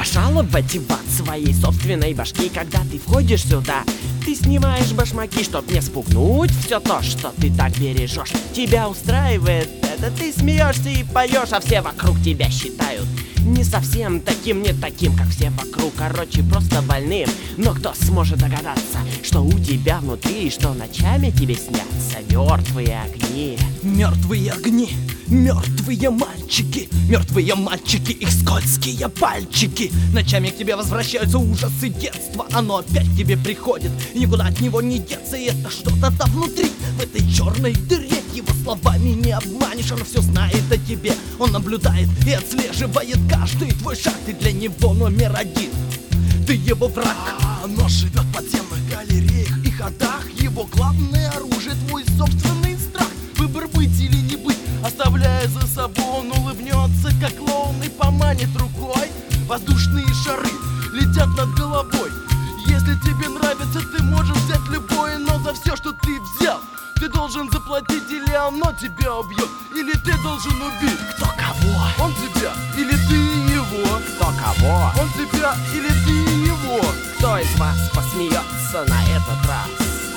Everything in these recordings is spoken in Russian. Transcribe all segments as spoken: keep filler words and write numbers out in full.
пожаловать в ад своей собственной башки. Когда ты входишь сюда, ты снимаешь башмаки, чтоб не спугнуть все то, что ты так бережешь. Тебя устраивает это, ты смеешься и поешь, а все вокруг тебя считают не совсем таким, не таким, как все вокруг. Короче, просто больным. Но кто сможет догадаться, что у тебя внутри, что ночами тебе снятся мертвые огни? Мертвые огни, мертвые мальчики, мертвые мальчики, их скользкие пальчики. Ночами к тебе возвращаются ужасы детства. Оно опять к тебе приходит, и никуда от него не деться. И это что-то там внутри, в этой черной дыре. Его словами не обманешь, он все знает о тебе. Он наблюдает и отслеживает каждый твой шаг. Ты для него номер один, ты его враг. Оно живет в подземных галереях и ходах. Его главное оружие — твой собственный страх. Выбор быть или не быть, оставляя за собой. Он улыбнется, как клоун, и поманит рукой. Воздушные шары летят над головой. Если тебе нравится, ты можешь взять любое, но за все, что ты взял, ты должен заплатить, или оно тебя убьет, или ты должен убить. Кто кого? Он тебя, или ты его. Кто кого? Он тебя, или ты его. Кто из вас посмеется на этот раз?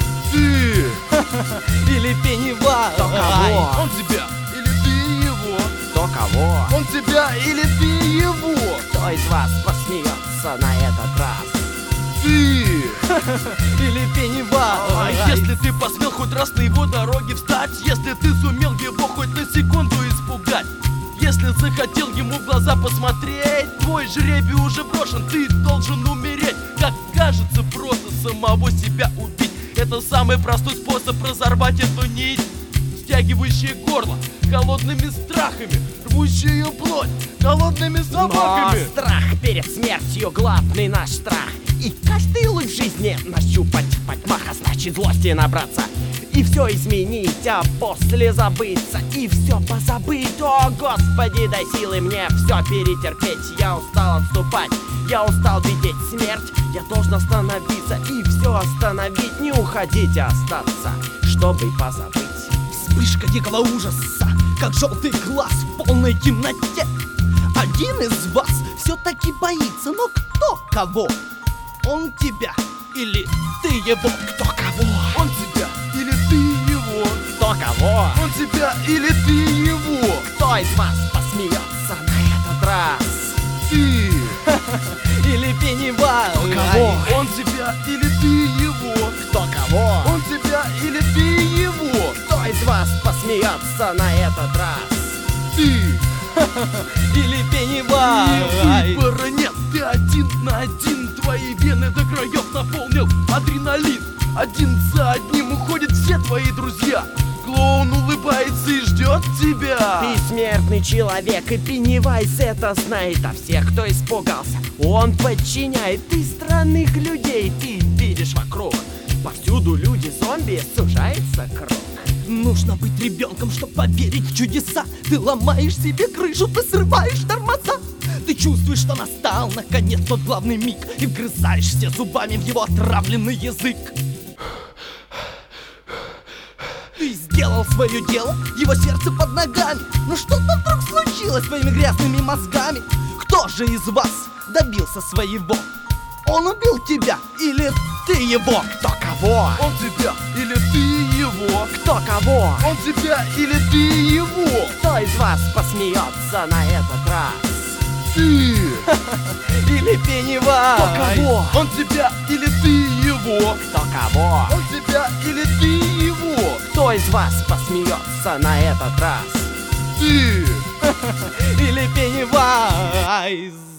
Ты. Или Пеннивайз. Кто кого? Он тебя, или ты его. Кто кого? Он тебя, или ты его. Кто из вас посмеется на этот раз? Ты. Или Пеннивайз. А если ты посмел хоть раз на его дороге встать, если ты сумел его хоть на секунду испугать, если захотел ему в глаза посмотреть, твой жребий уже брошен, ты должен умереть. Как кажется, просто самого себя убить. Это самый простой способ разорвать эту нить, стягивающая горло холодными страхами, рвущая плоть холодными собаками. Но страх перед смертью — главный наш страх. И каждый луч в жизни нащупать в потьмах, а значит злости набраться и все изменить, а после забыться и все позабыть. О, Господи, дай силы мне все перетерпеть. Я устал отступать, я устал видеть смерть. Я должен остановиться и все остановить. Не уходить, а остаться, чтобы позабыть. Вспышка дикого ужаса, как желтый глаз в полной темноте. Один из вас все-таки боится, но кто кого? Он тебя или ты его? Кто кого? Он тебя, или ты его. Кто кого? Он тебя, или ты его. Кто из вас посмеется на этот раз? Ты. Или Пеннивайз. Кто кого? Он тебя, или ты его. Кто кого? Он тебя, или ты его. Кто из вас посмеется на этот раз? Ты. Или Пеннивайз. Выбора нет, ты один на один. Твои вены до краев наполнил адреналин. Один за одним уходят все твои друзья. Клоун улыбается и ждет тебя. Ты смертный человек, и Пеннивайз это знает. А всех, кто испугался, он подчиняет. Ты странных людей, ты видишь вокруг. Повсюду люди-зомби, сужается круг. Нужно быть ребенком, чтобы поверить в чудеса. Ты ломаешь себе крышу, ты срываешь тормоза. Ты чувствуешь, что настал наконец тот главный миг, и вгрызаешься зубами в его отравленный язык. Ты сделал свое дело, его сердце под ногами. Но что-то вдруг случилось с твоими грязными мозгами. Кто же из вас добился своего? Он убил тебя или ты его? Кто кого? Он тебя, или ты его. Кто кого? Он тебя, или ты его. Кто из вас посмеется на этот раз? Ты. Или Пеннивайз. Кто кого? Он тебя, или ты его. Кто кого? Он тебя, или ты его. Кто из вас посмеется на этот раз? Ты. Или Пеннивайз.